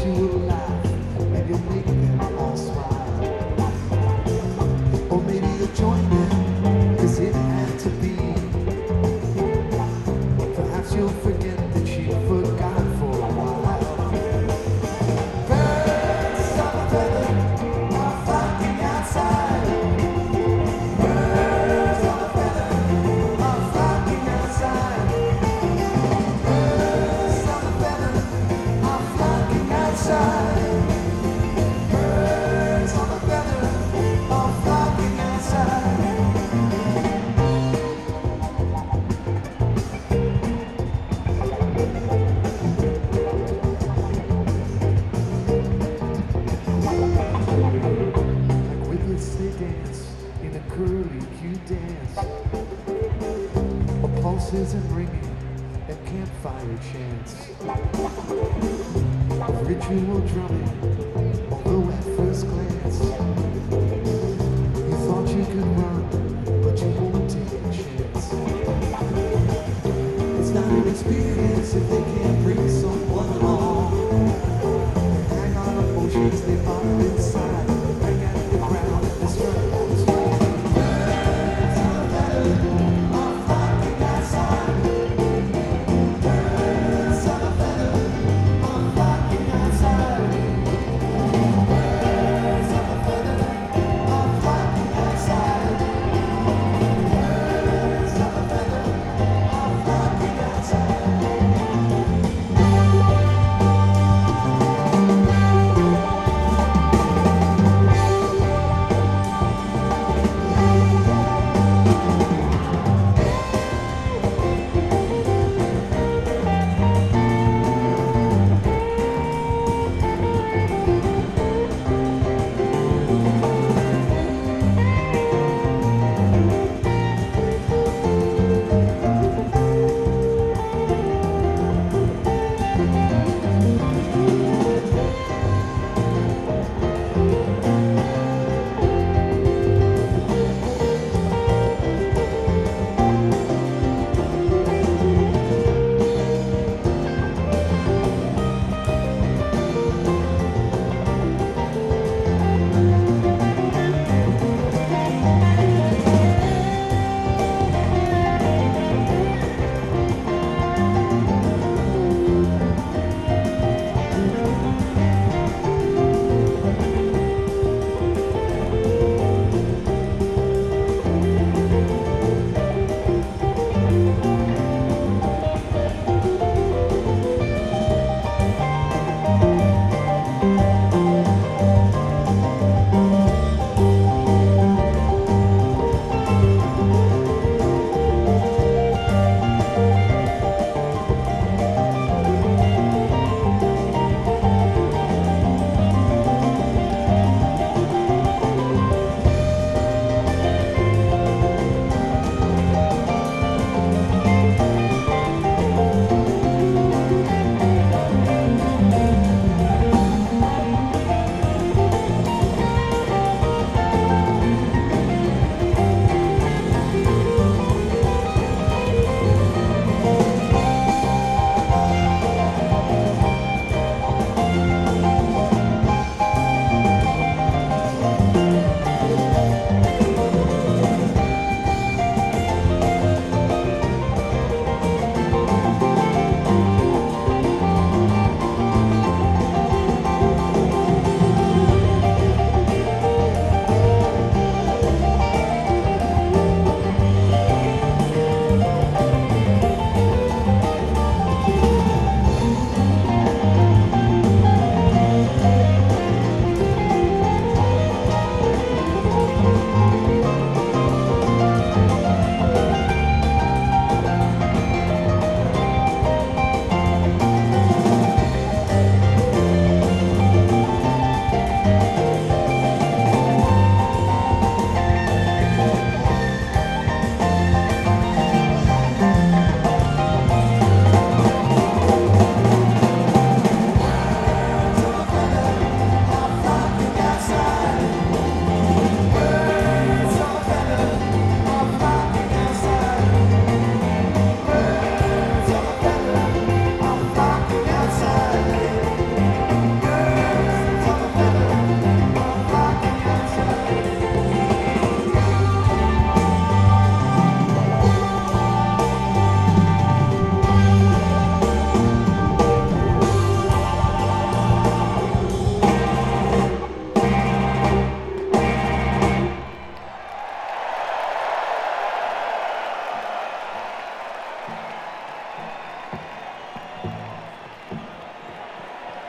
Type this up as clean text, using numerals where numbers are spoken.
you will laugh and you'll make them all smile. Or maybe you'll join them, cause it had to be. Perhaps you'll forget that she forgot for a while. Birds of a feather are flocking outside. Birds of a feather are flocking outside. Birds of a feather are flocking outside. Birds of a feather are flocking outside. Like wiglets they dance in a curly-Q dance. A pulse isn't ringing and campfire chants. Ritual drumming